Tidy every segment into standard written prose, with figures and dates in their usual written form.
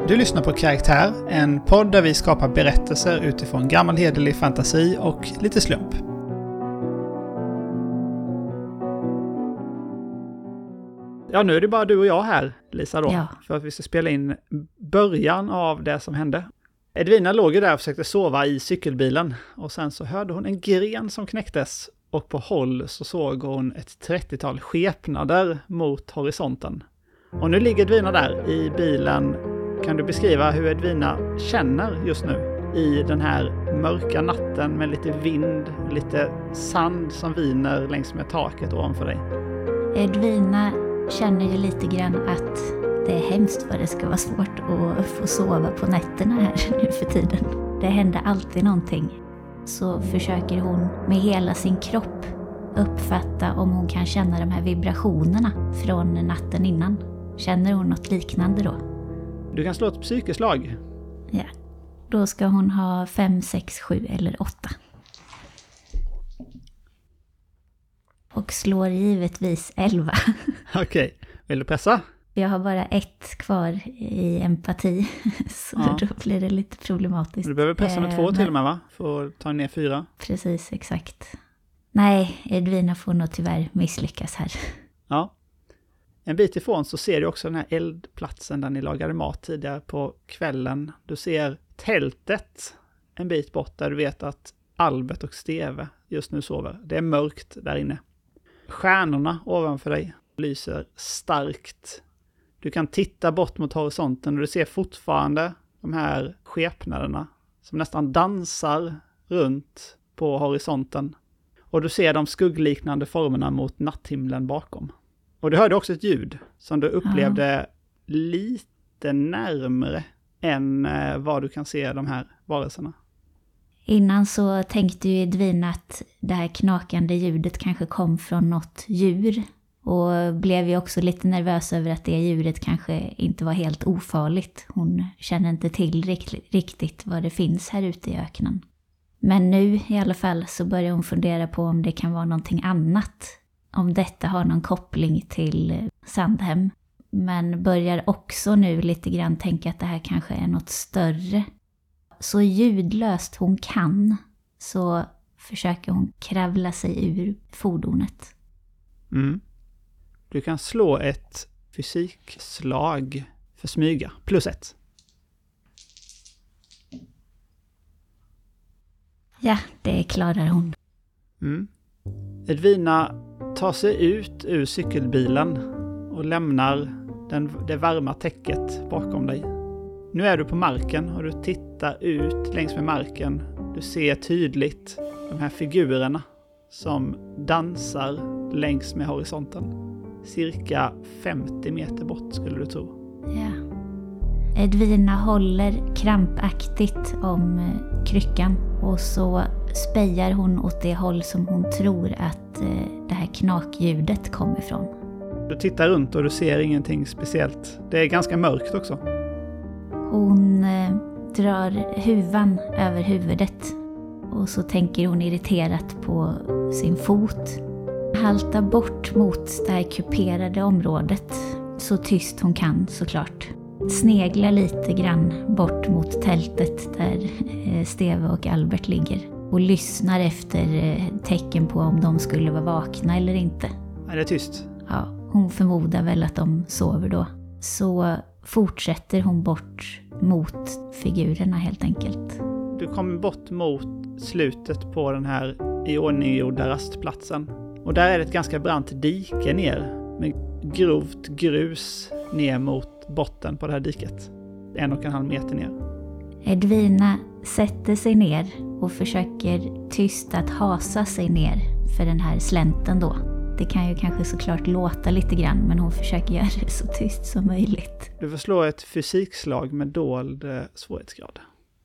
Du lyssnar på Karaktär, en podd där vi skapar berättelser utifrån gammal hederlig fantasi och lite slump. Ja, nu är det bara du och jag här, Lisa då, för att vi ska spela in början av det som hände. Edvina låg ju där och försökte sova i cykelbilen och sen så hörde hon en gren som knäcktes och på håll så såg hon ett 30-tal skepnader mot horisonten. Och nu ligger Edvina där i bilen. Kan du beskriva hur Edvina känner just nu i den här mörka natten med lite vind, lite sand som viner längs med taket ovanför dig? Edvina känner ju lite grann att det är hemskt vad det ska vara svårt att få sova på nätterna här nu för tiden. Det händer alltid någonting. Så försöker hon med hela sin kropp uppfatta om hon kan känna de här vibrationerna från natten innan. Känner hon något liknande då? Du kan slå ett psykeslag. Ja, då ska hon ha 5, 6, 7 eller 8. Och slår givetvis 11. Okej, vill du pressa? Jag har bara 1 kvar i empati, så då blir det lite problematiskt. Du behöver pressa med 2 till och med, va? För att ta ner 4. Precis, exakt. Nej, Edvina får nog tyvärr misslyckas här. Ja. En bit ifrån så ser du också den här eldplatsen där ni lagade mat tidigare på kvällen. Du ser tältet en bit bort där du vet att Albert och Steve just nu sover. Det är mörkt där inne. Stjärnorna ovanför dig lyser starkt. Du kan titta bort mot horisonten och du ser fortfarande de här skepnaderna som nästan dansar runt på horisonten. Och du ser de skuggliknande formerna mot natthimlen bakom. Och du hörde också ett ljud som du upplevde lite närmare än vad du kan se de här varelserna. Innan så tänkte ju Edvina att det här knakande ljudet kanske kom från något djur. Och blev ju också lite nervös över att det djuret kanske inte var helt ofarligt. Hon känner inte till riktigt vad det finns här ute i öknen. Men nu i alla fall så börjar hon fundera på om det kan vara någonting annat. Om detta har någon koppling till Sandhem. Men börjar också nu lite grann tänka att det här kanske är något större. Så ljudlöst hon kan så försöker hon kravla sig ur fordonet. Mm. Du kan slå ett fysikslag för smyga. +1. Ja, det klarar hon. Mm. Edvina tar sig ut ur cykelbilen och lämnar det varma täcket bakom dig. Nu är du på marken och du tittar ut längs med marken. Du ser tydligt de här figurerna som dansar längs med horisonten. Cirka 50 meter bort skulle du tro. Ja. Edvina håller krampaktigt om kryckan och så spejar hon åt det håll som hon tror att det här knackljudet kommer ifrån. Du tittar runt och du ser ingenting speciellt. Det är ganska mörkt också. Hon drar huvan över huvudet och så tänker hon irriterat på sin fot. Haltar bort mot det här kuperade området så tyst hon kan såklart. Sneglar lite grann bort mot tältet där Steve och Albert ligger och lyssnar efter tecken på om de skulle vara vakna eller inte. Är det tyst? Ja, hon förmodar väl att de sover då. Så fortsätter hon bort mot figurerna helt enkelt. Du kommer bort mot slutet på den här iordninggjorda rastplatsen. Och där är det ett ganska brant dike ner med grovt grus ner mot botten på det här diket. 1,5 meter ner. Edvina sätter sig ner och försöker tyst att hasa sig ner för den här slänten då. Det kan ju kanske såklart låta lite grann, men hon försöker göra det så tyst som möjligt. Du får slå ett fysikslag med dold svårighetsgrad.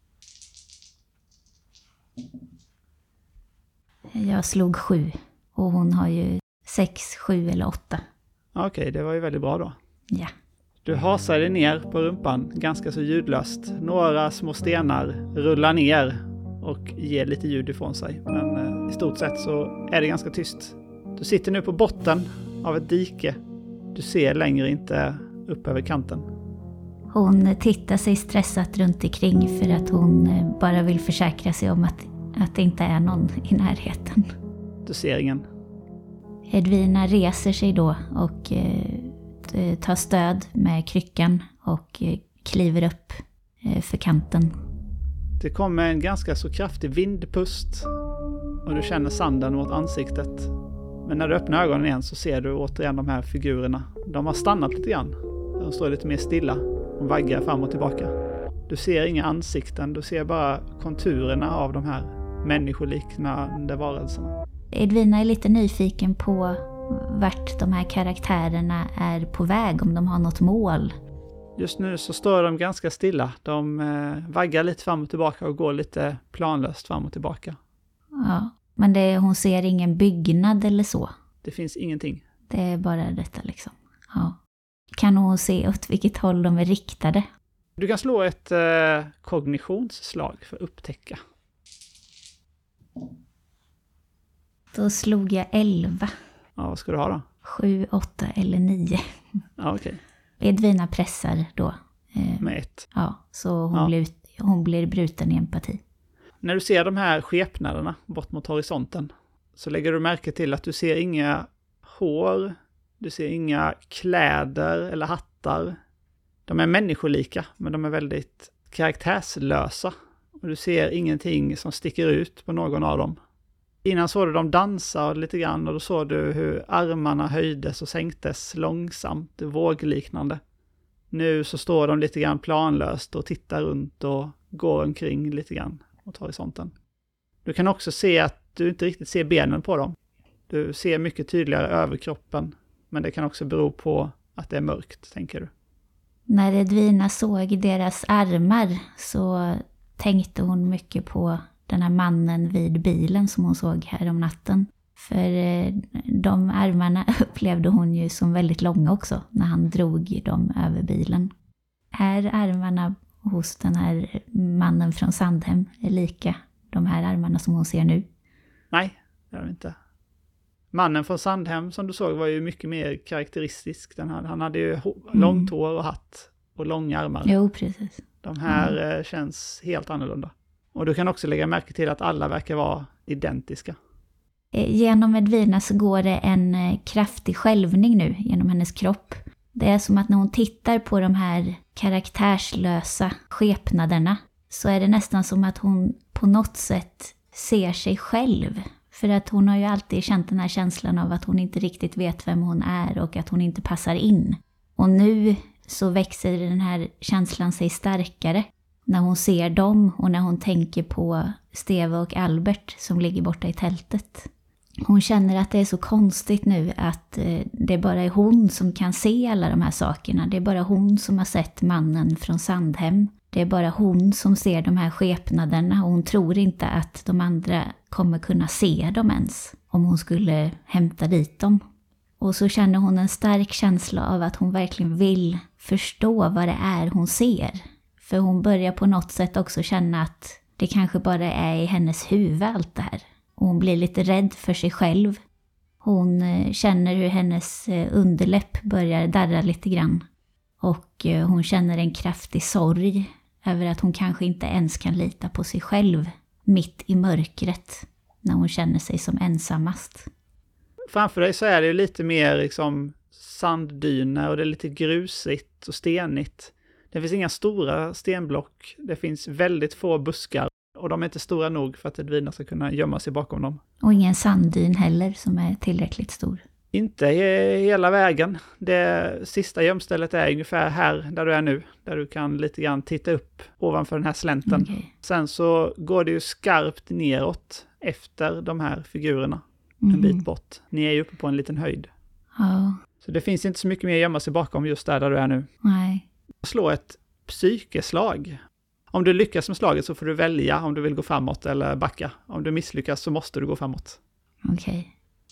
Jag slog 7 och hon har ju 6, 7 eller 8. Okej, det var ju väldigt bra då. Ja. Du hasar dig ner på rumpan ganska så ljudlöst. Några små stenar rullar ner och ger lite ljud ifrån sig. Men i stort sett så är det ganska tyst. Du sitter nu på botten av ett dike. Du ser längre inte upp över kanten. Hon tittar sig stressat runt omkring för att hon bara vill försäkra sig om att det inte är någon i närheten. Du ser ingen. Edvina reser sig då och tar stöd med kryckan och kliver upp för kanten. Det kommer en ganska så kraftig vindpust och du känner sanden mot ansiktet. Men när du öppnar ögonen igen så ser du återigen de här figurerna. De har stannat lite grann. De står lite mer stilla och vaggar fram och tillbaka. Du ser inga ansikten, du ser bara konturerna av de här människoliknande varelserna. Edvina är lite nyfiken på vart de här karaktärerna är på väg, om de har något mål. Just nu så står de ganska stilla. De vaggar lite fram och tillbaka och går lite planlöst fram och tillbaka. Ja, men hon ser ingen byggnad eller så. Det finns ingenting. Det är bara detta liksom. Ja. Kan hon se åt vilket håll de är riktade? Du kan slå ett kognitionsslag för att upptäcka. Då slog jag 11. Ja, vad ska du ha då? 7, 8 eller 9. Ja, okej. Edvina pressar då. Med 1. Ja, så hon blir bruten i empati. När du ser de här skepnaderna bort mot horisonten så lägger du märke till att du ser inga hår, du ser inga kläder eller hattar. De är människolika, men de är väldigt karaktärslösa. Och du ser ingenting som sticker ut på någon av dem. Innan såg du dem dansa lite grann och då såg du hur armarna höjdes och sänktes långsamt, vågliknande. Nu så står de lite grann planlöst och tittar runt och går omkring lite grann mot horisonten. Du kan också se att du inte riktigt ser benen på dem. Du ser mycket tydligare överkroppen, men det kan också bero på att det är mörkt, tänker du. När Edvina såg deras armar så tänkte hon mycket på den här mannen vid bilen som hon såg här om natten. För de armarna upplevde hon ju som väldigt långa också när han drog dem över bilen. Är armarna hos den här mannen från Sandhem lika de här armarna som hon ser nu? Nej, det är det inte. Mannen från Sandhem som du såg var ju mycket mer karaktäristisk. Han hade ju långt hår och hatt och långa armar. Jo, precis. De här känns helt annorlunda. Och du kan också lägga märke till att alla verkar vara identiska. Genom Edvina så går det en kraftig skälvning nu genom hennes kropp. Det är som att när hon tittar på de här karaktärslösa skepnaderna så är det nästan som att hon på något sätt ser sig själv. För att hon har ju alltid känt den här känslan av att hon inte riktigt vet vem hon är och att hon inte passar in. Och nu så växer den här känslan sig starkare när hon ser dem och när hon tänker på Steve och Albert som ligger borta i tältet. Hon känner att det är så konstigt nu att det bara är hon som kan se alla de här sakerna. Det är bara hon som har sett mannen från Sandhem. Det är bara hon som ser de här skepnaderna och hon tror inte att de andra kommer kunna se dem ens om hon skulle hämta dit dem. Och så känner hon en stark känsla av att hon verkligen vill förstå vad det är hon ser. För hon börjar på något sätt också känna att det kanske bara är i hennes huvud allt det här. Och hon blir lite rädd för sig själv. Hon känner hur hennes underläpp börjar darra lite grann. Och hon känner en kraftig sorg över att hon kanske inte ens kan lita på sig själv mitt i mörkret när hon känner sig som ensammast. Framför dig så är det ju lite mer liksom sanddyner och det är lite grusigt och stenigt. Det finns inga stora stenblock. Det finns väldigt få buskar och de är inte stora nog för att Edvina ska kunna gömma sig bakom dem. Och ingen sanddyn heller som är tillräckligt stor. Inte hela vägen. Det sista gömstället är ungefär här där du är nu. Där du kan lite grann titta upp ovanför den här slänten. Okay. Sen så går det ju skarpt neråt efter de här figurerna. En bit bort. Ni är ju uppe på en liten höjd. Ja. Så det finns inte så mycket mer att gömma sig bakom just där du är nu. Nej. Slå ett psykeslag. Om du lyckas med slaget så får du välja om du vill gå framåt eller backa. Om du misslyckas så måste du gå framåt. Okej.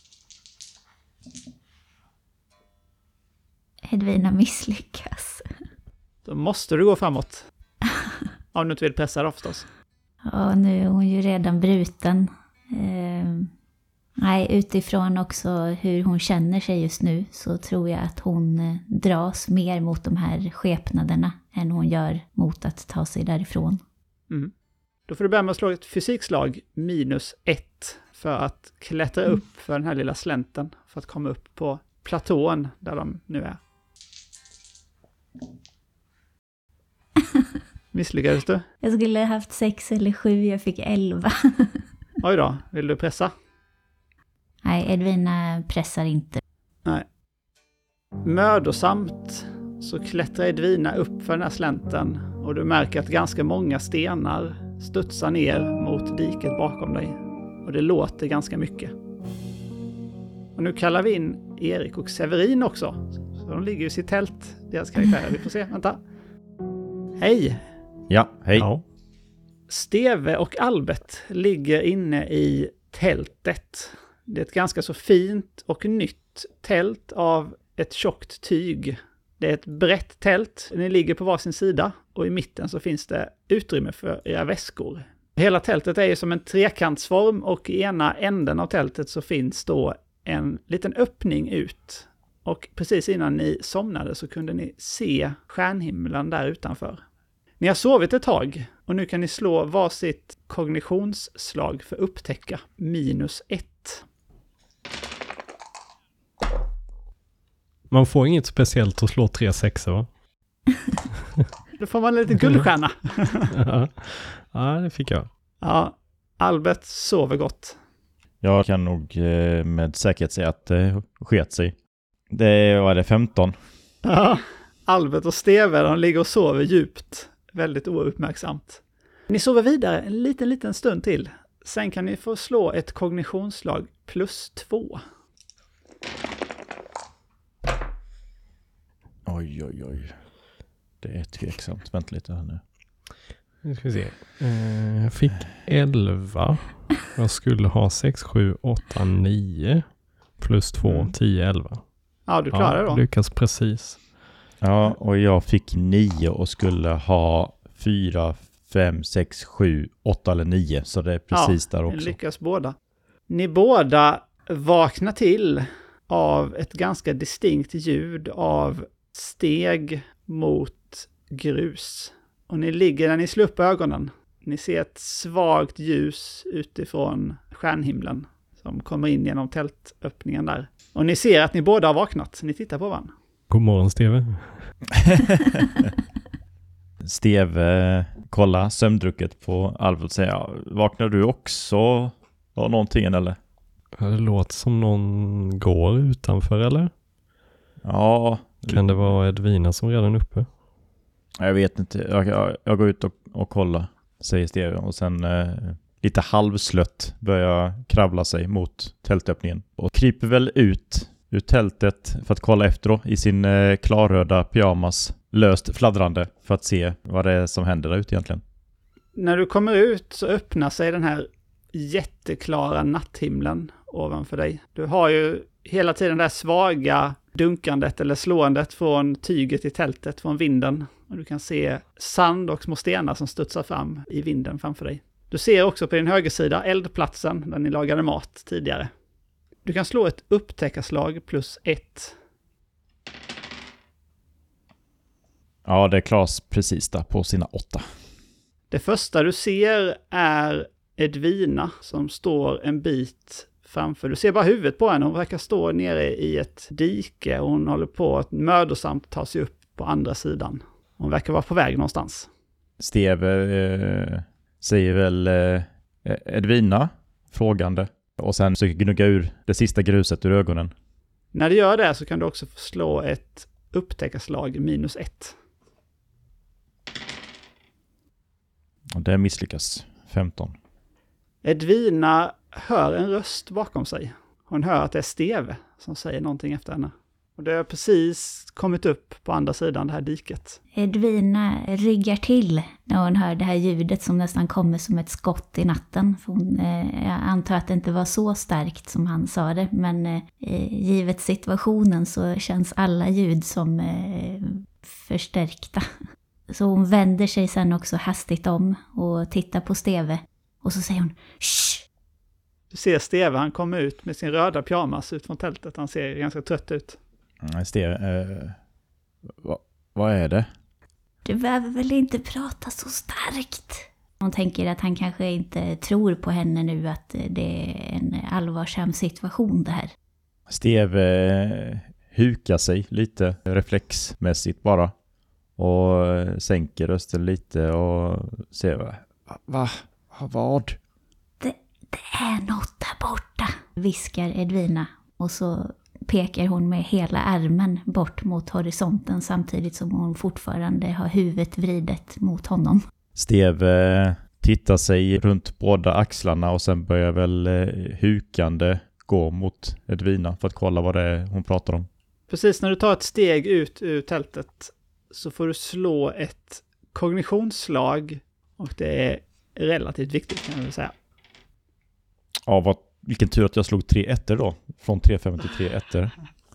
Edvina misslyckas. Då måste du gå framåt. Om du inte vill pressa då förstås. Ja, nu är hon ju redan bruten. Nej, utifrån också hur hon känner sig just nu så tror jag att hon dras mer mot de här skepnaderna än hon gör mot att ta sig därifrån. Mm. Då får du börja med att slå ett fysikslag -1 för att klättra upp för den här lilla slänten för att komma upp på platån där de nu är. Misslyckades du? Jag skulle ha haft 6 eller 7, jag fick 11. Oj då, vill du pressa? Nej, Edvina pressar inte. Nej. Mödosamt så klättrar Edvina upp för den här slänten och du märker att ganska många stenar studsar ner mot diket bakom dig. Och det låter ganska mycket. Och nu kallar vi in Erik och Severin också. Så de ligger i sitt tält, deras karaktärer. Vi får se, vänta. Hej! Ja, hej. Ja. Steve och Albert ligger inne i tältet. Det är ett ganska så fint och nytt tält av ett tjockt tyg. Det är ett brett tält. Ni ligger på varsin sida och i mitten så finns det utrymme för era väskor. Hela tältet är ju som en trekantsform och i ena änden av tältet så finns då en liten öppning ut. Och precis innan ni somnade så kunde ni se stjärnhimlen där utanför. Ni har sovit ett tag och nu kan ni slå varsitt kognitionsslag för upptäcka -1. Man får inget speciellt att slå 3 sexor, va? Då får man lite guldstjärna. Ja, det fick jag. Ja, Albert sover gott. Jag kan nog med säkerhet säga att det sket sig. Det var det 15. Ja, Albert och Steve, de ligger och sover djupt. Väldigt ouppmärksamt. Ni sover vidare en liten stund till. Sen kan ni få slå ett kognitionsslag +2. Oj. Det är tveksamt. Vänta lite här nu. Nu ska vi se. Jag fick 11. Jag skulle ha 6, 7, 8, 9. +2, 10, 11. Ja, du klarar det då. Lyckas precis. Ja, och jag fick 9 och skulle ha 4, 5, 6, 7, 8 eller 9. Så det är precis där också. Ni lyckas båda. Ni båda vaknar till av ett ganska distinkt ljud av steg mot grus. Och ni ligger där ni slår upp ögonen. Ni ser ett svagt ljus utifrån stjärnhimlen som kommer in genom tältöppningen där. Och ni ser att ni båda har vaknat. Ni tittar på varandra. God morgon, Steve. Steve kolla sömndrucket på Albert och säga, vaknar du också av någonting eller? Det låter som någon går utanför, eller? Ja. Kan det vara Edvina som redan är uppe? Jag vet inte. Jag går ut och kollar, säger Steve. Och sen lite halvslött börjar kravla sig mot tältöppningen. Och kryper väl ut ur tältet för att kolla efter då, i sin klarröda pyjamas. Löst fladdrande för att se vad det är som händer där ute egentligen. När du kommer ut så öppnar sig den här jätteklara natthimlen ovanför dig. Du har ju hela tiden det här svaga dunkandet eller slåendet från tyget i tältet, från vinden. Och du kan se sand och små stenar som studsar fram i vinden framför dig. Du ser också på din högersida eldplatsen där ni lagade mat tidigare. Du kan slå ett upptäckarslag +1. Ja, det är Klas precis där på sina 8. Det första du ser är Edvina som står en bit framför. Du ser bara huvudet på henne. Hon verkar stå nere i ett dike och hon håller på att mödosamt ta sig upp på andra sidan. Hon verkar vara på väg någonstans. Steve säger väl Edvina frågande och sen försöker gnugga ur det sista gruset ur ögonen. När du gör det så kan du också slå ett upptäckarslag -1. Och det misslyckas. 15. Edvina hör en röst bakom sig. Hon hör att det är Steve som säger någonting efter henne. Och det har precis kommit upp på andra sidan det här diket. Edvina ryggar till när hon hör det här ljudet som nästan kommer som ett skott i natten. För jag antar att det inte var så starkt som han sa det. Men givet situationen så känns alla ljud som förstärkta. Så hon vänder sig sen också hastigt om och tittar på Steve. Och så säger hon, shh! Du ser Steve, han kommer ut med sin röda pyjamas ut från tältet. Han ser ganska trött ut. Steve, vad är det? Du behöver väl inte prata så starkt. Hon tänker att han kanske inte tror på henne nu, att det är en allvarsam situation det här. Steve hukar sig lite reflexmässigt bara. Och sänker rösten lite och säger vad? Det är något där borta, viskar Edvina. Och så pekar hon med hela armen bort mot horisonten samtidigt som hon fortfarande har huvudet vridet mot honom. Steve tittar sig runt båda axlarna och sen börjar väl hukande gå mot Edvina för att kolla vad det är hon pratar om. Precis när du tar ett steg ut ur tältet så får du slå ett kognitionsslag, och det är relativt viktigt kan jag väl säga. Ja, vilken tur att jag slog 3 ettor då. Från 3-5 till 3 ettor.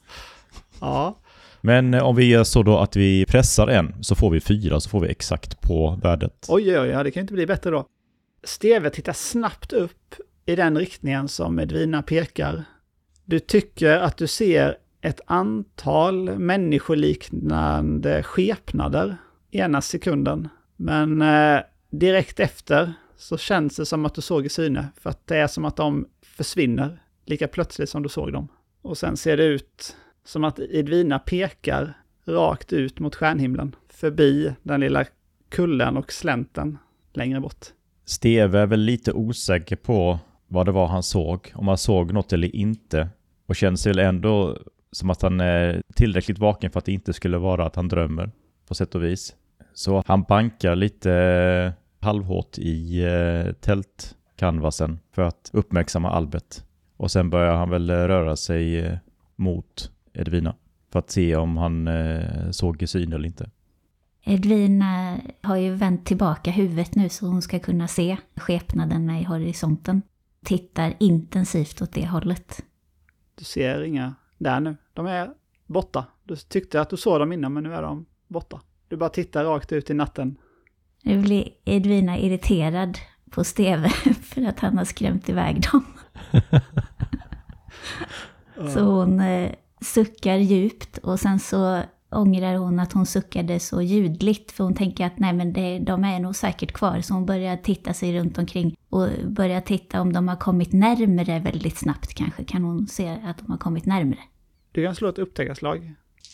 Ja. Men om vi gör så då att vi pressar en så får vi 4, så får vi exakt på värdet. Oj, det kan inte bli bättre då. Steve tittar snabbt upp i den riktningen som Edvina pekar. Du tycker att du ser ett antal människoliknande skepnader ena sekunden. Men direkt efter så känns det som att du såg i syne. För att det är som att de försvinner lika plötsligt som du såg dem. Och sen ser det ut som att Edvina pekar rakt ut mot stjärnhimlen. Förbi den lilla kullen och slänten längre bort. Steve är väl lite osäker på vad det var han såg. Om han såg något eller inte. Och känns väl ändå som att han är tillräckligt vaken för att det inte skulle vara att han drömmer på sätt och vis. Så han bankar lite halvhårt i tältkanvasen för att uppmärksamma Albert. Och sen börjar han väl röra sig mot Edvina för att se om han såg i syn eller inte. Edvina har ju vänt tillbaka huvudet nu så hon ska kunna se skepnaderna i horisonten. Tittar intensivt åt det hållet. Du ser inga där nu. De är borta. Du tyckte att du såg dem innan, men nu är de borta. Du bara tittar rakt ut i natten. Nu blir Edvina irriterad på Steve för att han har skrämt iväg dem. Så hon suckar djupt och sen så ångrar hon att hon suckade så ljudligt, för hon tänker att nej, men de är nog säkert kvar. Så hon börjar titta sig runt omkring och börjar titta om de har kommit närmare väldigt snabbt kanske. Kan hon se att de har kommit närmare? Du kan slå ett upptäckarslag.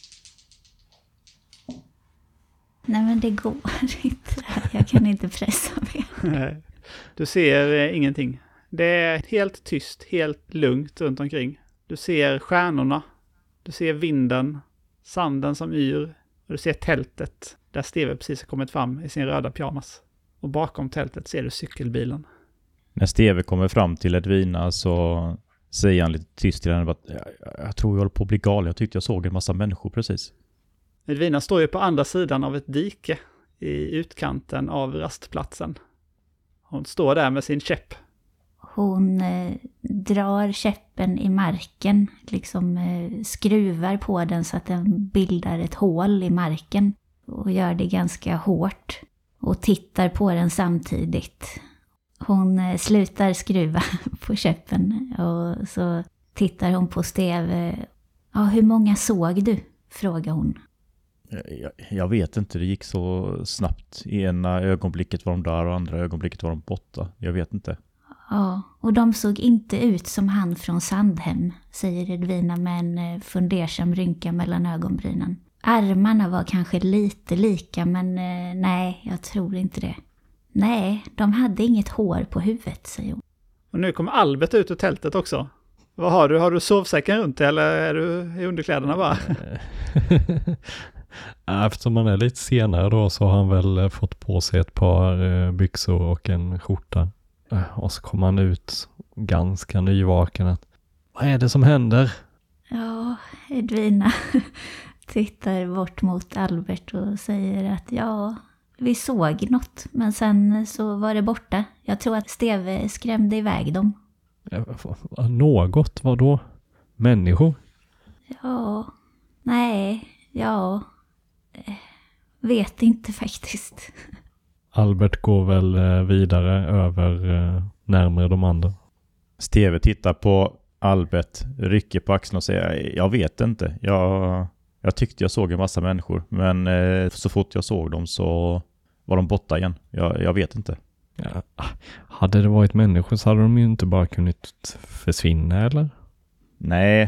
Nej, men det går inte. Jag kan inte pressa mer. Du ser ingenting. Det är helt tyst, helt lugnt runt omkring. Du ser stjärnorna. Du ser vinden, sanden som yr. Och du ser tältet där Steve precis har kommit fram i sin röda pyjamas. Och bakom tältet ser du cykelbilen. När Steve kommer fram till Edvina så säger han lite tyst till henne att jag tror jag håller på att bli galen. Jag tyckte jag såg en massa människor precis. Edvina står ju på andra sidan av ett dike i utkanten av rastplatsen. Hon står där med sin käpp. Hon drar käppen i marken, liksom skruvar på den så att den bildar ett hål i marken och gör det ganska hårt och tittar på den samtidigt. Hon slutar skruva på käppen och så tittar hon på Steve. Ja, hur många såg du? Frågar hon. Jag vet inte, det gick så snabbt. I ena ögonblicket var de där och andra ögonblicket var de borta. Jag vet inte. Ja, och de såg inte ut som han från Sandhem, säger Edvina med en fundersam rynka mellan ögonbrynen. Armarna var kanske lite lika, men nej, jag tror inte det. Nej, de hade inget hår på huvudet, säger hon. Och nu kommer Albert ut ur tältet också. Vad har du? Har du sovsäcken runt dig eller är du i underkläderna bara? Eftersom man är lite senare då så har han väl fått på sig ett par byxor och en skjorta. Och så kommer han ut ganska nyvaken. Vad är det som händer? Ja, Edvina tittar bort mot Albert och säger att ja, vi såg något. Men sen så var det borta. Jag tror att Steve skrämde iväg dem. Något? Vad då? Människor? Ja, nej, ja, vet inte faktiskt. Albert går väl vidare över närmare de andra. Steve tittar på Albert, rycker på axeln och säger jag vet inte. Jag tyckte jag såg en massa människor, men så fort jag såg dem så var de borta igen. Jag vet inte. Ja. Hade det varit människor så hade de ju inte bara kunnat försvinna, eller? Nej.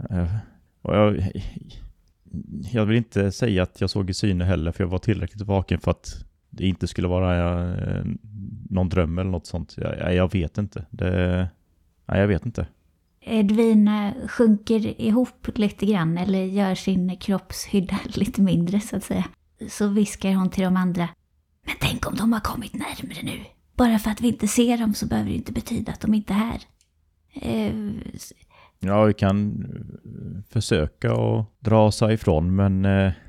Jag vill inte säga att jag såg i syne heller, för jag var tillräckligt vaken för att det inte skulle vara någon dröm eller något sånt. Jag vet inte. Jag vet inte. Edvina sjunker ihop lite grann eller gör sin kroppshydda lite mindre så att säga. Så viskar hon till de andra. Men tänk om de har kommit närmare nu. Bara för att vi inte ser dem så behöver det inte betyda att de inte är här. Ja, vi kan försöka att dra sig ifrån, men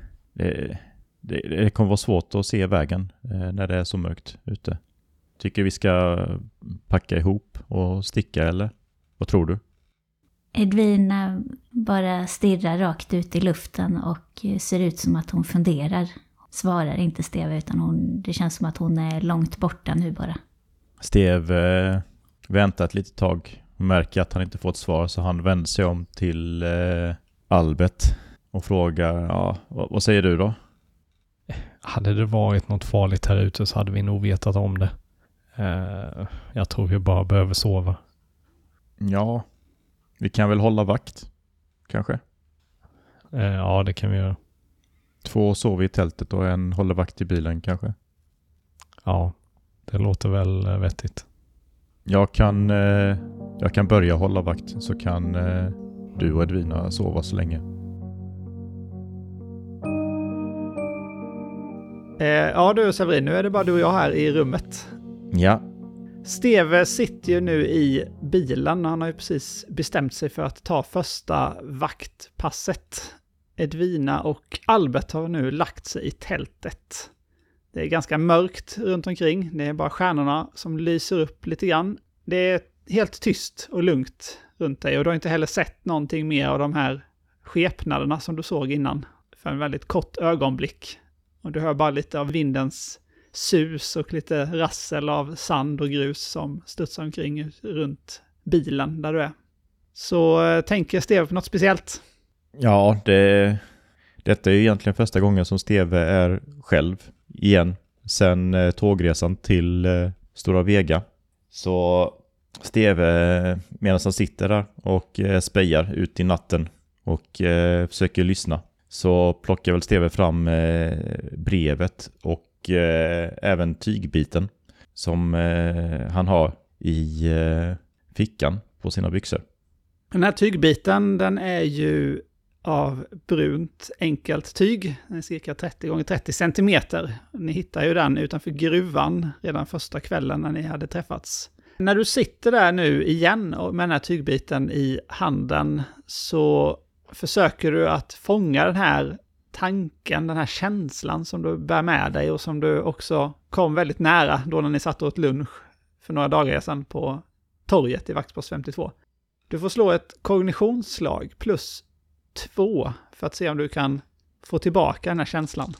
det kommer vara svårt att se vägen när det är så mörkt ute. Tycker vi ska packa ihop och sticka, eller? Vad tror du? Edvina bara stirrar rakt ut i luften och ser ut som att hon funderar. Svarar inte Steve, utan det känns som att hon är långt borta nu bara. Steve väntar ett litet tag och märker att han inte får ett svar, så han vänder sig om till Albert och frågar, vad säger du då? Hade det varit något farligt här ute så hade vi nog vetat om det. Jag tror vi bara behöver sova. Ja, vi kan väl hålla vakt, kanske? Ja, det kan vi göra. 2 sover i tältet och 1 håller vakt i bilen, kanske? Ja, det låter väl vettigt. Jag kan börja hålla vakt, så kan du och Edvina sova så länge. Ja du Severin, nu är det bara du och jag här i rummet. Ja. Steve sitter ju nu i bilen och han har ju precis bestämt sig för att ta första vaktpasset. Edvina och Albert har nu lagt sig i tältet. Det är ganska mörkt runt omkring. Det är bara stjärnorna som lyser upp lite grann. Det är helt tyst och lugnt runt dig och du har inte heller sett någonting mer av de här skepnaderna som du såg innan för en väldigt kort ögonblick. Och du hör bara lite av vindens sus och lite rassel av sand och grus som studsar omkring runt bilen där du är. Så tänker Steve på något speciellt? Ja, detta är ju egentligen första gången som Steve är själv igen sen tågresan till Stora Vega. Så Steve, medan han sitter där och spejar ut i natten och försöker lyssna, så plockar väl Steve fram brevet och även tygbiten som han har i fickan på sina byxor. Den här tygbiten, den är ju av brunt enkelt tyg. Den är cirka 30x30 centimeter. Ni hittar ju den utanför gruvan redan första kvällen när ni hade träffats. När du sitter där nu igen med den här tygbiten i handen så försöker du att fånga den här tanken, den här känslan som du bär med dig och som du också kom väldigt nära då när ni satt åt lunch för några dagar sedan på torget i Vaktpost 52. Du får slå ett kognitionsslag plus 2 för att se om du kan få tillbaka den här känslan.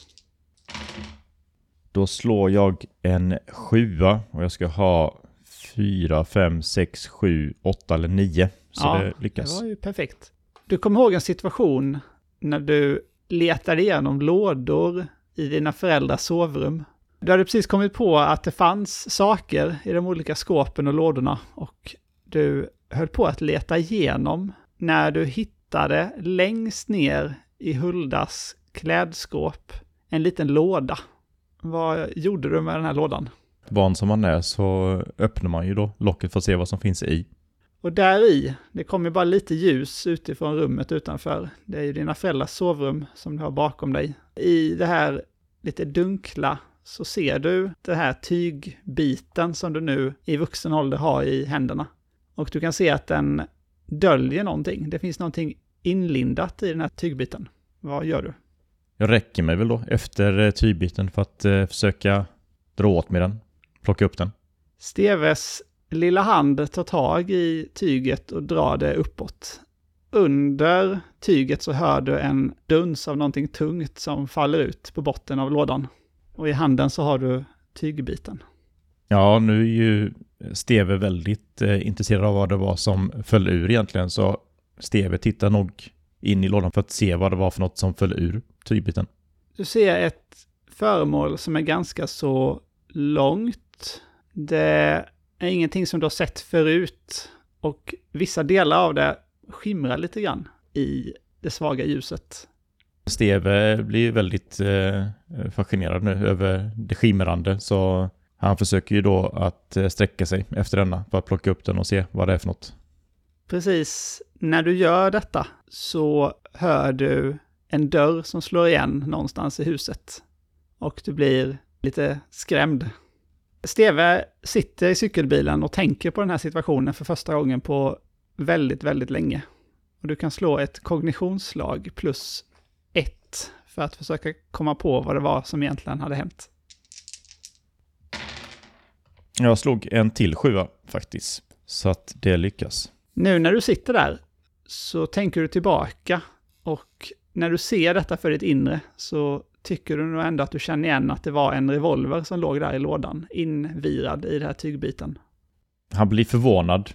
Då slår jag en 7 och jag ska ha 4, 5, 6, 7, 8 eller 9. Så ja, det lyckas. Det var ju perfekt. Du kommer ihåg en situation när du letade igenom lådor i dina föräldrars sovrum. Du hade precis kommit på att det fanns saker i de olika skåpen och lådorna och du höll på att leta igenom när du hittade längst ner i Huldas klädskåp en liten låda. Vad gjorde du med den här lådan? Van som man är så öppnar man ju då locket för att se vad som finns i. Och där i, det kommer bara lite ljus utifrån rummet utanför. Det är ju dina föräldrars sovrum som du har bakom dig. I det här lite dunkla så ser du den här tygbiten som du nu i vuxen ålder har i händerna. Och du kan se att den döljer någonting. Det finns någonting inlindat i den här tygbiten. Vad gör du? Jag räcker mig väl då efter tygbiten för att försöka dra åt med den. Plocka upp den. Steves lilla hand tar tag i tyget och drar det uppåt. Under tyget så hör du en duns av någonting tungt som faller ut på botten av lådan. Och i handen så har du tygbiten. Ja, nu är ju Steve är väldigt intresserad av vad det var som föll ur egentligen. Så Steve tittar nog in i lådan för att se vad det var för något som föll ur tygbiten. Du ser ett föremål som är ganska så långt. Det är ingenting som du har sett förut. Och vissa delar av det skimrar lite grann i det svaga ljuset. Steve blir väldigt fascinerad nu över det skimrande, så han försöker ju då att sträcka sig efter denna för att plocka upp den och se vad det är för något. Precis när du gör detta så hör du en dörr som slår igen någonstans i huset. Och du blir lite skrämd. Steve sitter i cykelbilen och tänker på den här situationen för första gången på väldigt, väldigt länge. Och du kan slå ett kognitionsslag +1 för att försöka komma på vad det var som egentligen hade hänt. Jag slog en till 7 faktiskt, så att det lyckas. Nu när du sitter där så tänker du tillbaka, och när du ser detta för ditt inre så tycker du nog ändå att du känner igen att det var en revolver som låg där i lådan, invirad i den här tygbiten. Han blir förvånad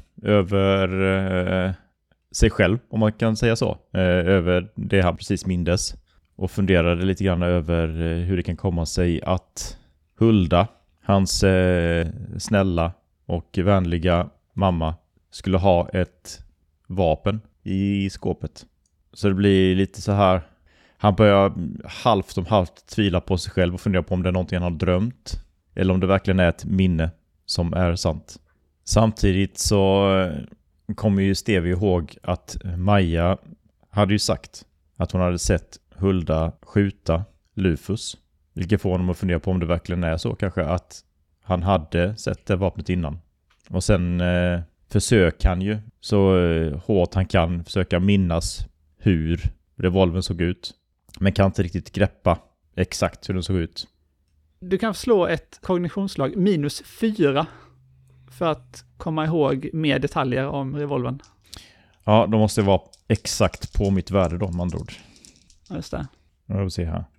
över sig själv, om man kan säga så, över det han precis mindes, och funderade lite grann över hur det kan komma sig att Hulda, hans snälla och vänliga mamma, skulle ha ett vapen i skåpet. Så det blir lite så här, han börjar halvt om halvt tvivla på sig själv och fundera på om det är någonting han har drömt eller om det verkligen är ett minne som är sant. Samtidigt så kommer ju Steve ihåg att Maja hade ju sagt att hon hade sett Hulda skjuta Lufus, vilket får honom att fundera på om det verkligen är så, kanske att han hade sett det vapnet innan. Och sen försöker han ju så hårt han kan försöka minnas hur revolvern såg ut, men kan inte riktigt greppa exakt hur den såg ut. Du kan slå ett kognitionsslag -4 för att komma ihåg mer detaljer om revolvern. Ja, då måste det vara exakt på mitt värde då, man andra ord. Ja, just det. Jag vill se här.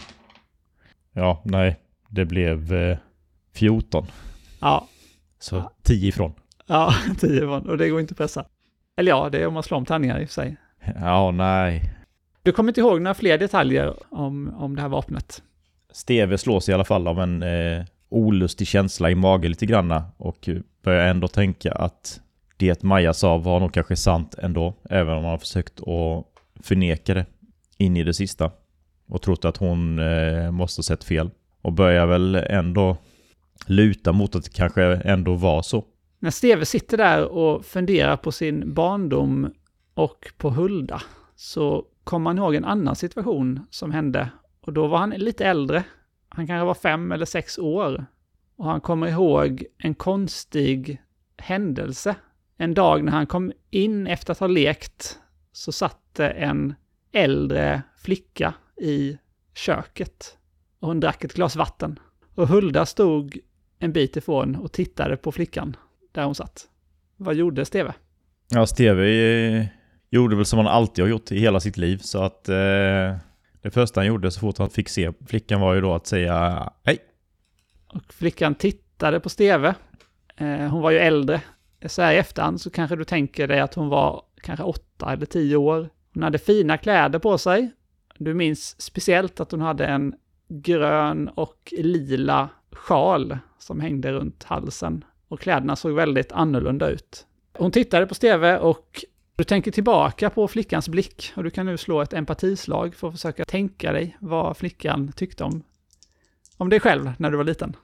Ja, nej. Det blev 14. Ja. Så 10 ifrån. Ja, 10 ifrån. Och det går inte att pressa. Eller ja, det är om man slår om tärningar i och för sig. Ja, nej. Du kommer inte ihåg några fler detaljer om det här vapnet? Steve slås i alla fall av en olustig känsla i magen lite granna, och börjar ändå tänka att det Maja sa var nog kanske sant ändå, även om man har försökt att förneka det in i det sista och trott att hon måste ha sett fel, och börjar väl ändå luta mot att det kanske ändå var så. När Steve sitter där och funderar på sin barndom och på Hulda så kommer han ihåg en annan situation som hände, och då var han lite äldre. Han kanske var 5 eller 6 år, och han kommer ihåg en konstig händelse. En dag när han kom in efter att ha lekt så satt en äldre flicka i köket och hon drack ett glas vatten. Och Hulda stod en bit ifrån och tittade på flickan där hon satt. Vad gjorde Steve? Ja, Steve gjorde väl som han alltid har gjort i hela sitt liv, så att det första han gjorde så fort han fick se flickan var ju då att säga hej. Och flickan tittade på Steve. Hon var ju äldre. Så här i efterhand så kanske du tänker dig att hon var kanske 8 eller 10 år. Hon hade fina kläder på sig. Du minns speciellt att hon hade en grön och lila sjal som hängde runt halsen. Och kläderna såg väldigt annorlunda ut. Hon tittade på Steve och du tänker tillbaka på flickans blick. Och du kan nu slå ett empatislag för att försöka tänka dig vad flickan tyckte om dig själv när du var liten.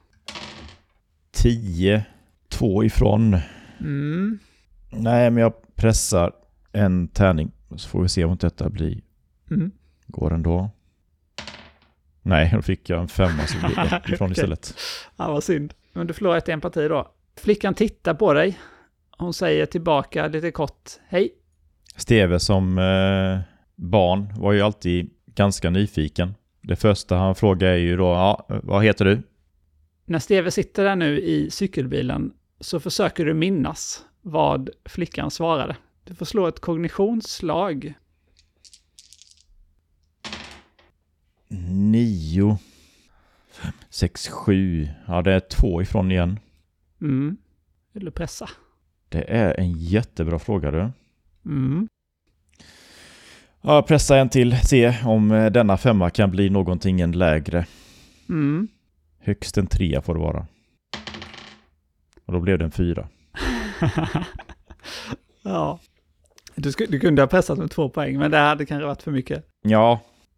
10, 2 ifrån. Nej, men jag pressar en tärning. Så får vi se om detta blir. Går den då? Nej, då fick jag en 5 så blir det 1 ifrån istället. Ja, vad synd. Men du förlorar ett empati då. Flickan tittar på dig. Hon säger tillbaka lite kort. Hej. Steve som barn var ju alltid ganska nyfiken. Det första han frågar är ju då, ja, vad heter du? När Steve sitter där nu i cykelbilen så försöker du minnas vad flickan svarade. Du får slå ett kognitionsslag. 9, 5, 6, 7. Ja, det är 2 ifrån igen. vill du pressa? Det är en jättebra fråga du. Mm. Ja, pressa en till. Se om denna 5 kan bli någonting än lägre. Mm. Högst en 3 får det vara. Och då blev det en 4. Ja. Du kunde ha pressat med 2 poäng, men det hade kanske varit för mycket. Ja.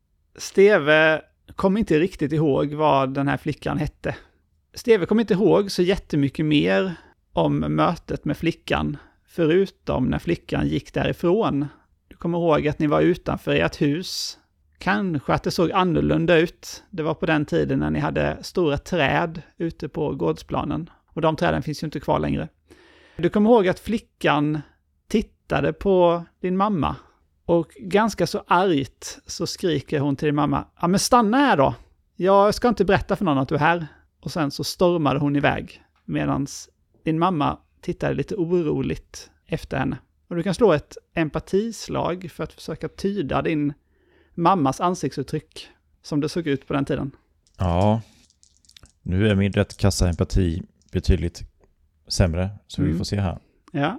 Steve kom inte riktigt ihåg vad den här flickan hette. Steve kom inte ihåg så jättemycket mer om mötet med flickan, förutom när flickan gick därifrån. Du kommer ihåg att ni var utanför ert hus. Kanske att det såg annorlunda ut. Det var på den tiden när ni hade stora träd ute på gårdsplanen. Och de träden finns ju inte kvar längre. Du kommer ihåg att flickan tittade på din mamma. Och ganska så argt så skriker hon till din mamma: ja, men stanna här då. Jag ska inte berätta för någon att du är här. Och sen så stormade hon iväg. Medan din mamma tittade lite oroligt efter henne. Och du kan slå ett empatislag för att försöka tyda din mammas ansiktsuttryck som det såg ut på den tiden. Ja. Nu är min rätt kassa empati betydligt sämre. Så vi får se här. Ja.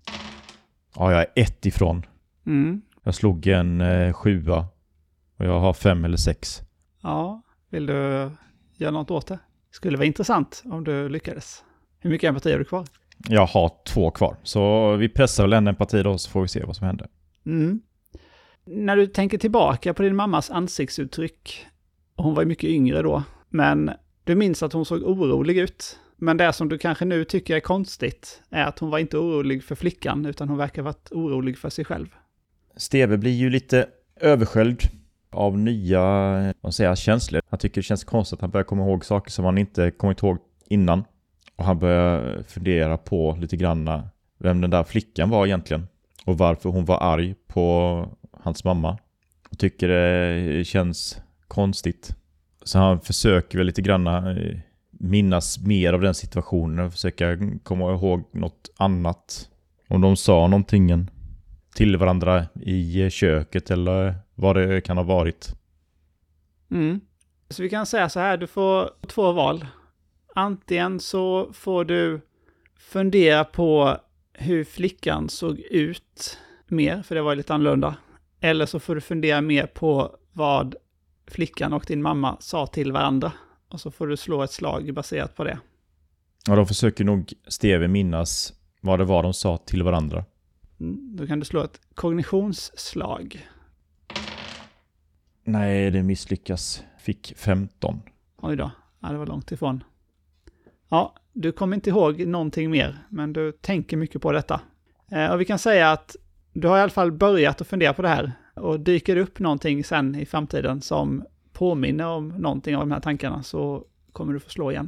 Ja, jag är 1 ifrån. Mm. Jag slog en 7 och jag har 5 eller 6. Ja, vill du göra något åt det? Skulle vara intressant om du lyckades. Hur mycket empati har du kvar? Jag har 2 kvar. Så vi pressar väl en empati då, så får vi se vad som händer. Mm. När du tänker tillbaka på din mammas ansiktsuttryck, och hon var ju mycket yngre då, men du minns att hon såg orolig ut. Men det som du kanske nu tycker är konstigt är att hon var inte orolig för flickan, utan hon verkar varit orolig för sig själv. Steve blir ju lite översköljd av nya känslor. Han tycker det känns konstigt att han börjar komma ihåg saker som han inte kommit ihåg innan. Och han börjar fundera på lite grann vem den där flickan var egentligen. Och varför hon var arg på hans mamma. Och tycker det känns konstigt. Så han försöker väl lite grann minnas mer av den situationen. Och försöka komma ihåg något annat. Om de sa någonting till varandra i köket eller vad det kan ha varit. Mm. Så vi kan säga så här, du får 2 val. Antingen så får du fundera på hur flickan såg ut mer, för det var lite annorlunda. Eller så får du fundera mer på vad flickan och din mamma sa till varandra. Och så får du slå ett slag baserat på det. Ja, då försöker nog Steve minnas vad det var de sa till varandra. Då kan du slå ett kognitionsslag. Nej, det misslyckas. Fick 15. Oj då, ja, det var långt ifrån. Ja, du kommer inte ihåg någonting mer, men du tänker mycket på detta. Och vi kan säga att du har i alla fall börjat att fundera på det här. Och dyker det upp någonting sen i framtiden som påminner om någonting av de här tankarna, så kommer du få slå igen.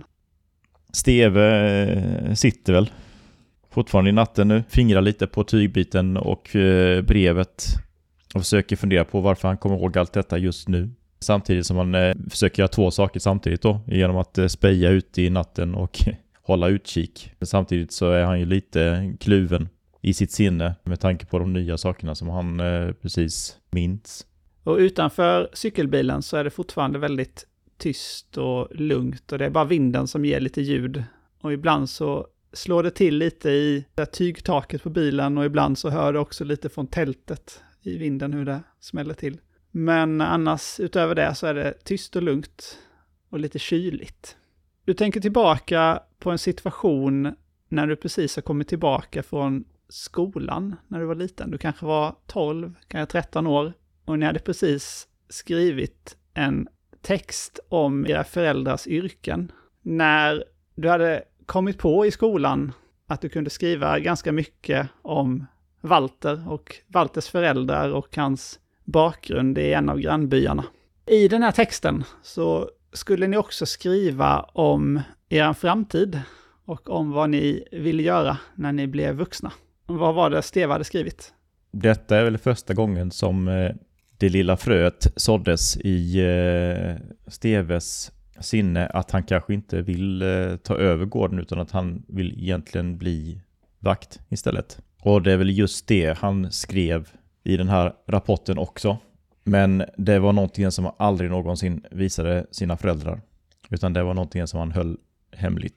Steve sitter väl fortfarande i natten nu. Fingrar lite på tygbiten och brevet. Och försöker fundera på varför han kommer ihåg allt detta just nu. Samtidigt som han försöker göra 2 saker samtidigt då. Genom att speja ut i natten och hålla utkik. Samtidigt så är han ju lite kluven i sitt sinne med tanke på de nya sakerna som han precis minns. Och utanför cykelbilen så är det fortfarande väldigt tyst och lugnt. Och det är bara vinden som ger lite ljud. Och ibland så slår det till lite i det tygtaket på bilen. Och ibland så hör det också lite från tältet i vinden hur det smäller till. Men annars utöver det så är det tyst och lugnt och lite kyligt. Du tänker tillbaka på en situation när du precis har kommit tillbaka från skolan när du var liten. Du kanske var 12, kanske 13 år. Och ni hade precis skrivit en text om era föräldrars yrken. När du hade kommit på i skolan att du kunde skriva ganska mycket om Walter och Walters föräldrar och hans bakgrund i en av grannbyarna. I den här texten så skulle ni också skriva om er framtid och om vad ni ville göra när ni blev vuxna. Vad var det Steve hade skrivit? Detta är väl första gången som det lilla fröet såddes i Steves sinne att han kanske inte vill ta över gården utan att han vill egentligen bli vakt istället. Och det är väl just det han skrev i den här rapporten också. Men det var någonting som han aldrig någonsin visade sina föräldrar. Utan det var någonting som han höll hemligt.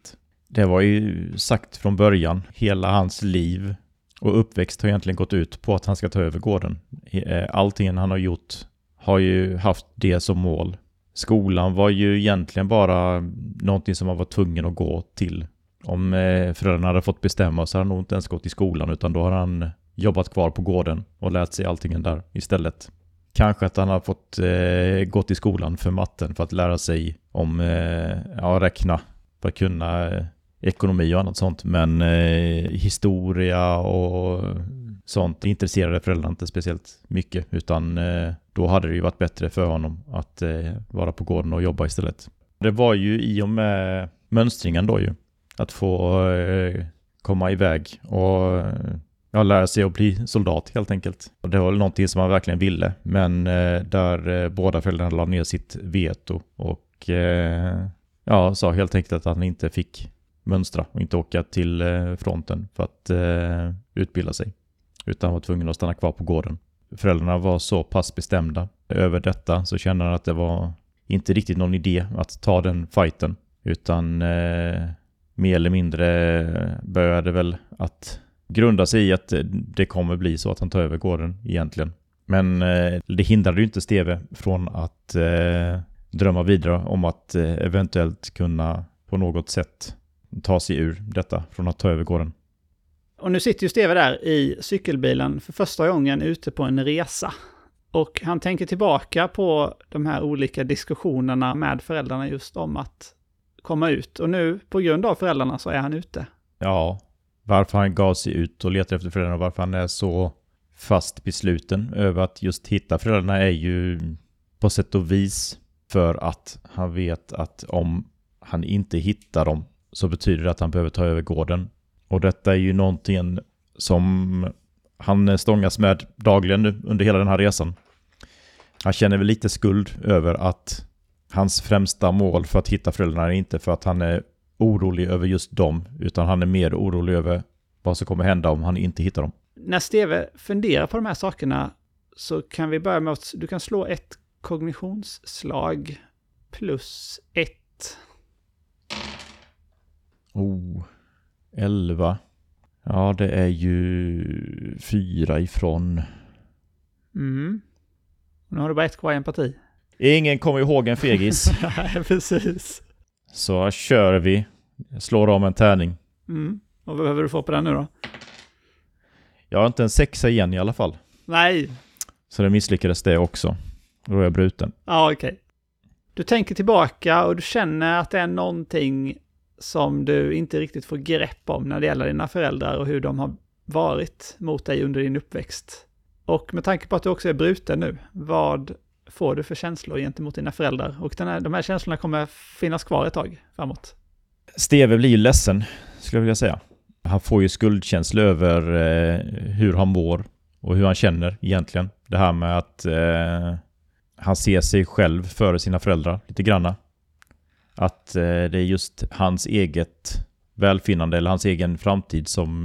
Det var ju sagt från början, hela hans liv och uppväxt har egentligen gått ut på att han ska ta över gården. Allting han har gjort har ju haft det som mål. Skolan var ju egentligen bara någonting som han var tvungen att gå till. Om föräldrarna hade fått bestämma så hade han nog inte ens gått i skolan, utan då har han jobbat kvar på gården och lärt sig allting där istället. Kanske att han har fått gått i skolan för matten för att lära sig om räkna, för att kunna ekonomi och annat sånt. Men historia och sånt intresserade föräldrarna inte speciellt mycket, utan då hade det ju varit bättre för honom att vara på gården och jobba istället. Det var ju i och med mönstringen då ju, att få komma iväg och lära sig att bli soldat helt enkelt. Och det var någonting som han verkligen ville, men där båda föräldrarna la ner sitt veto och sa helt enkelt att han inte fick mönstra och inte åka till fronten för att utbilda sig, utan var tvungen att stanna kvar på gården. Föräldrarna var så pass bestämda över detta så kände han att det var inte riktigt någon idé att ta den fighten, utan mer eller mindre började väl att grunda sig i att det kommer bli så att han tar över gården egentligen. Men det hindrade ju inte Steve från att drömma vidare om att eventuellt kunna på något sätt ta sig ur detta från att ta över gården. Och nu sitter ju Steve där i cykelbilen för första gången ute på en resa. Och han tänker tillbaka på de här olika diskussionerna med föräldrarna just om att komma ut. Och nu på grund av föräldrarna så är han ute. Ja, varför han gav sig ut och letar efter föräldrarna, varför han är så fast besluten över att just hitta föräldrarna är ju på sätt och vis för att han vet att om han inte hittar dem så betyder det att han behöver ta över gården. Och detta är ju någonting som han stångas med dagligen nu under hela den här resan. Han känner väl lite skuld över att hans främsta mål för att hitta föräldrarna är inte för att han är orolig över just dem, utan han är mer orolig över vad som kommer hända om han inte hittar dem. När Steve funderar på de här sakerna så kan vi börja med att du kan slå ett kognitionsslag plus 1. 11. Ja, det är ju 4 ifrån. Nu har du bara 1 kvar i empati. Ingen kommer ihåg en fegis. Nej, precis. Så kör vi. Slår om en tärning. Och vad behöver du få på den nu då? Jag har inte en 6 igen i alla fall. Nej. Så det misslyckades det också. Då är jag bruten. Ja, okej. Du tänker tillbaka och du känner att det är någonting som du inte riktigt får grepp om när det gäller dina föräldrar och hur de har varit mot dig under din uppväxt. Och med tanke på att du också är bruten nu, vad får du för känslor gentemot dina föräldrar? Och de här känslorna kommer finnas kvar ett tag framåt. Steve blir ju ledsen, skulle jag vilja säga. Han får ju skuldkänsla över hur han mår och hur han känner egentligen. Det här med att han ser sig själv före sina föräldrar lite granna. Att det är just hans eget välfinnande eller hans egen framtid som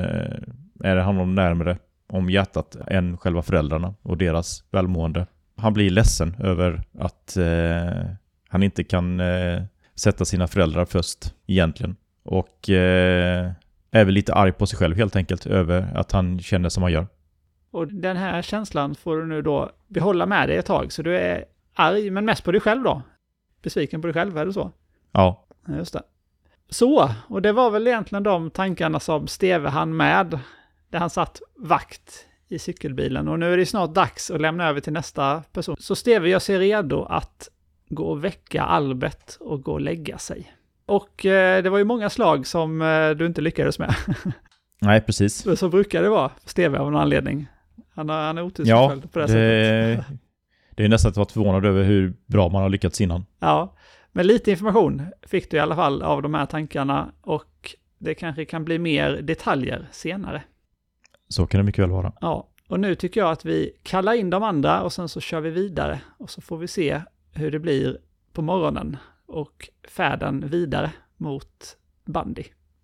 är honom närmare om hjärtat än själva föräldrarna och deras välmående. Han blir ledsen över att han inte kan sätta sina föräldrar först egentligen. Och är väl lite arg på sig själv helt enkelt över att han känner som han gör. Och den här känslan får du nu då behålla med dig ett tag. Så du är arg, men mest på dig själv då? Besviken på dig själv, är det så? Ja. Just det. Så, och det var väl egentligen de tankarna som Steve hann med. Där han satt vakt i cykelbilen. Och nu är det snart dags att lämna över till nästa person. Så Steve gör sig redo att gå och väcka Albert och gå och lägga sig. Och det var ju många slag som du inte lyckades med. Nej, precis. Så brukar det vara för Steve av någon anledning. Han är otursföljd på det sättet. Det är nästan att vara förvånad över hur bra man har lyckats innan. Ja, men lite information fick du i alla fall av de här tankarna. Och det kanske kan bli mer detaljer senare. Så kan det mycket väl vara. Ja, och nu tycker jag att vi kallar in de andra och sen så kör vi vidare. Och så får vi se hur det blir på morgonen och färden vidare mot Bandy.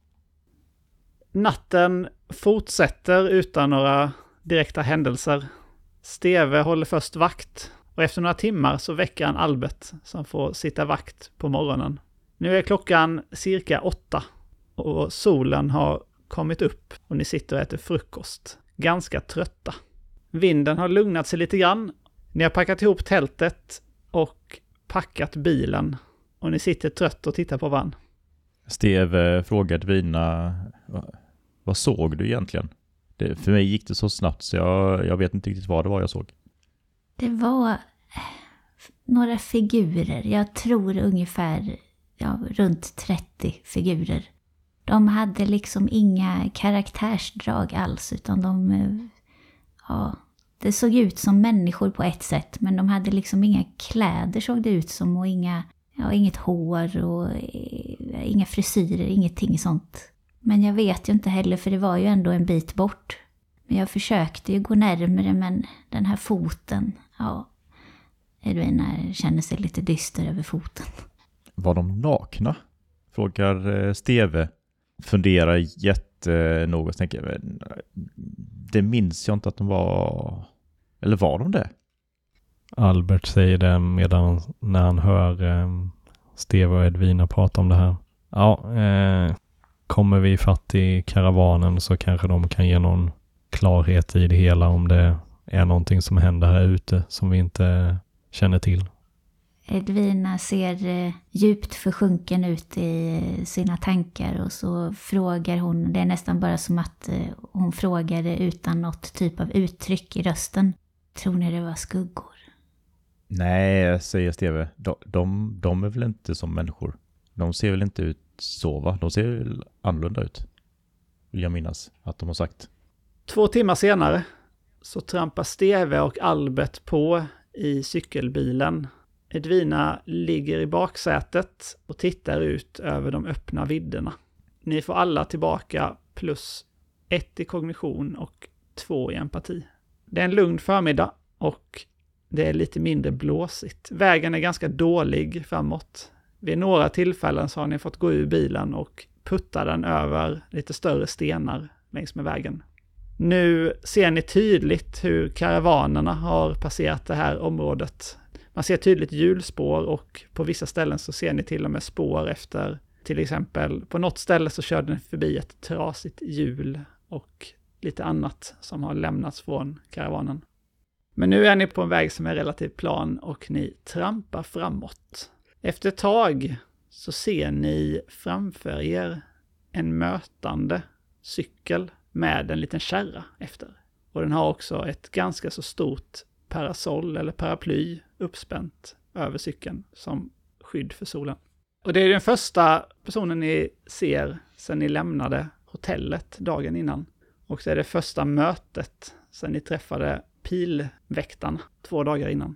Natten fortsätter utan några direkta händelser. Steve håller först vakt och efter några timmar så väcker han Albert som får sitta vakt på morgonen. Nu är klockan cirka 8 och solen har kommit upp och ni sitter och äter frukost. Ganska trötta. Vinden har lugnat sig lite grann. Ni har packat ihop tältet och packat bilen och ni sitter trött och tittar på varann. Steve frågade Edvina, vad såg du egentligen? För mig gick det så snabbt så jag vet inte riktigt vad det var jag såg. Det var några figurer. Jag tror ungefär runt 30 figurer. De hade liksom inga karaktärsdrag alls, utan det såg ut som människor på ett sätt, men de hade liksom inga kläder såg det ut som, och inget hår och inga frisyrer, ingenting sånt. Men jag vet ju inte heller, för det var ju ändå en bit bort. Men jag försökte ju gå närmare, men den här foten, Edvina känner sig lite dyster över foten. Var de nakna? Frågar Steve. Funderar jättenoga. Tänker, det minns jag inte att de var... Eller var de det? Albert säger det när han hör Steve och Edvina prata om det här. Kommer vi fatt i karavanen så kanske de kan ge någon klarhet i det hela, om det är någonting som händer här ute som vi inte känner till. Edvina ser djupt försjunken ut i sina tankar, och så frågar hon, det är nästan bara som att hon frågar utan något typ av uttryck i rösten. Tror ni det var skuggor? Nej, säger Steve. De är väl inte som människor. De ser väl inte ut så, va? De ser väl annorlunda ut. Vill jag minnas att de har sagt. 2 timmar senare så trampar Steve och Albert på i cykelbilen. Edvina ligger i baksätet och tittar ut över de öppna vidderna. Ni får alla tillbaka +1 i kognition och 2 i empati. Det är en lugn förmiddag och det är lite mindre blåsigt. Vägen är ganska dålig framåt. Vid några tillfällen så har ni fått gå ur bilen och putta den över lite större stenar längs med vägen. Nu ser ni tydligt hur karavanerna har passerat det här området. Man ser tydligt hjulspår, och på vissa ställen så ser ni till och med spår efter, till exempel på något ställe så körde ni förbi ett trasigt hjul och lite annat som har lämnats från karavanen. Men nu är ni på en väg som är relativt plan och ni trampar framåt. Efter ett tag så ser ni framför er en mötande cykel med en liten kärra efter. Och den har också ett ganska så stort parasoll eller paraply uppspänt över cykeln som skydd för solen. Och det är den första personen ni ser sedan ni lämnade hotellet dagen innan. Och det är det första mötet sedan ni träffade pilväktarna 2 dagar innan.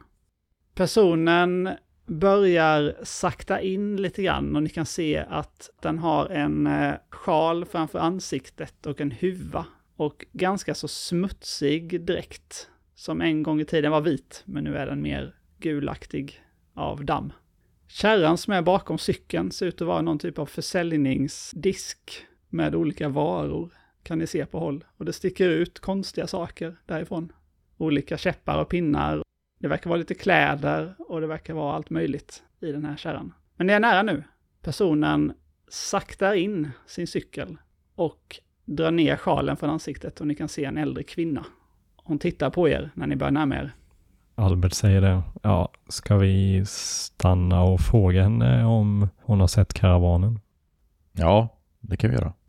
Personen börjar sakta in lite grann och ni kan se att den har en sjal framför ansiktet och en huva och ganska så smutsig dräkt som en gång i tiden var vit, men nu är den mer gulaktig av damm. Kärran som är bakom cykeln ser ut att vara någon typ av försäljningsdisk med olika varor, kan ni se på håll. Och det sticker ut konstiga saker därifrån. Olika käppar och pinnar. Det verkar vara lite kläder och det verkar vara allt möjligt i den här kärran. Men det är nära nu. Personen saktar in sin cykel och drar ner sjalen från ansiktet och ni kan se en äldre kvinna. Hon tittar på er när ni börjar närma er. Albert säger det. Ja, ska vi stanna och fråga henne om hon har sett karavanen? Ja, det kan vi göra.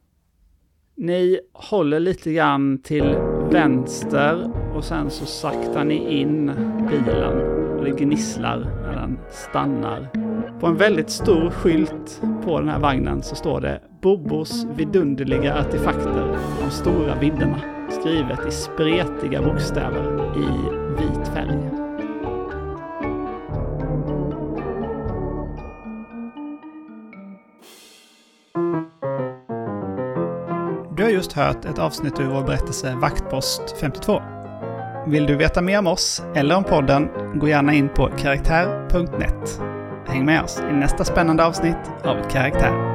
Ni håller lite grann till vänster och sen så saktar ni in bilen och det gnisslar när den stannar. På en väldigt stor skylt på den här vagnen så står det Bobos vidunderliga artefakter, de stora vidderna, skrivet i spretiga bokstäver i vit färg. Du har just hört ett avsnitt ur vår berättelse Vaktpost 52. Vill du veta mer om oss eller om podden, gå gärna in på karaktär.net. Häng med oss i nästa spännande avsnitt av Karaktär.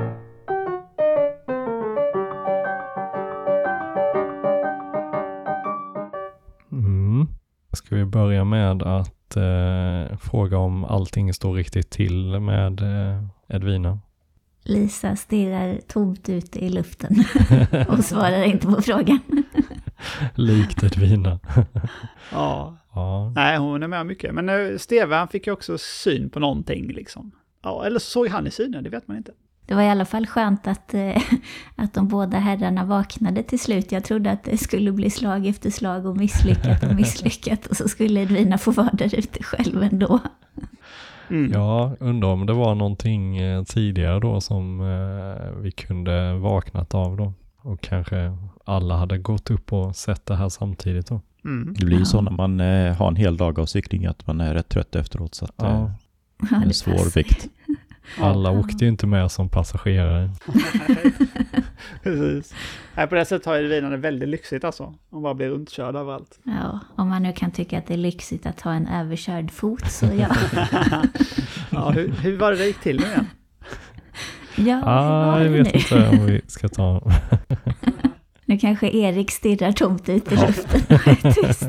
Ska vi börja med att fråga om allting står riktigt till med Edvina? Lisa stirrar tomt ut i luften och svarar inte på frågan. Likt Edvina. Ja. Ja. Nej, hon är med mycket. Men Steve, han fick ju också syn på någonting liksom. Ja, eller så såg han i synen, det vet man inte. Det var i alla fall skönt att de båda herrarna vaknade till slut. Jag trodde att det skulle bli slag efter slag och misslyckat. Och så skulle Edvina få vara där ute själv ändå. Mm. Ja, undrar om det var någonting tidigare då som vi kunde vaknat av då. Och kanske alla hade gått upp och sett det här samtidigt då. Mm. Det blir ju så när man har en hel dag av cykling att man är rätt trött efteråt, så att det är en svår vikt. Alla åkte ju inte med som passagerare. Precis. Nej, på det sättet har Edvina det väldigt lyxigt alltså. Hon bara blir runtkörd överallt. Ja, om man nu kan tycka att det är lyxigt att ha en överkörd fot, så ja. Ja, hur var det gick till nu igen? Ja, Jag vet inte om vi ska ta... Nu kanske Erik stirrar tomt ut i luften och är tyst.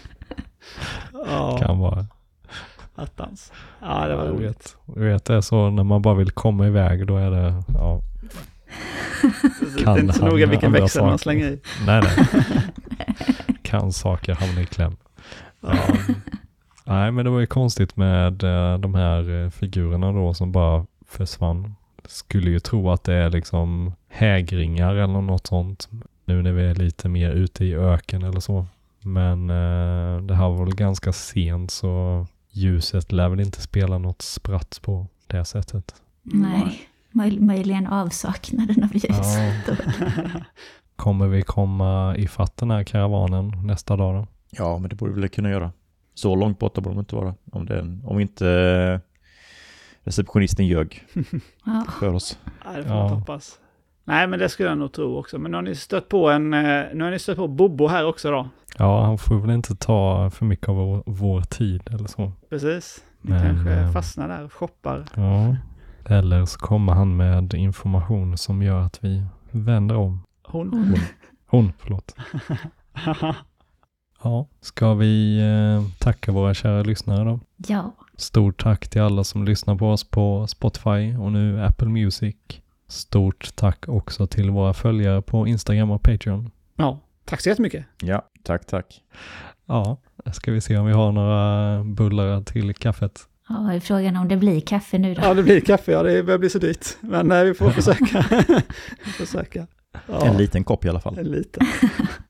Ja, Kan vara. attans. Ja, det var roligt. Jag vet, det är så när man bara vill komma iväg, då är det... Ja, Det är inte så han noga vilken andra växel man saker. slänger i. nej. Kan saker hamna i kläm. Ja. Nej, men det var ju konstigt med de här figurerna då som bara försvann. Skulle ju tro att det är liksom hägringar eller något sånt. Nu när vi är lite mer ute i öken eller så. Men det här var väl ganska sent, så ljuset lär väl inte spela något spratt på det sättet. Nej, möjligen avsaknaden av ljus. Ja. Kommer vi komma ifatt den här karavanen nästa dag då? Ja, men det borde vi väl kunna göra. Så långt borta borde de inte vara. Om inte receptionisten ljög Ja. för oss. Ja, det får man hoppas. Nej, men det skulle jag nog tro också. Men nu har ni stött på Bobo här också då. Ja, han får väl inte ta för mycket av vår tid eller så. Precis. Ni Men, kanske fastnar där och shoppar. Ja. Eller så kommer han med information som gör att vi vänder om. Hon, förlåt. Ja, ska vi tacka våra kära lyssnare då? Ja. Stort tack till alla som lyssnar på oss på Spotify och nu Apple Music. Stort tack också till våra följare på Instagram och Patreon. Ja, tack så jättemycket. Ja, tack. Ja, ska vi se om vi har några bullar till kaffet. Ja, är frågan om det blir kaffe nu då? Ja, det blir kaffe. Ja, det börjar bli så dyrt. Men vi får försöka. Ja. En liten kopp i alla fall. En liten.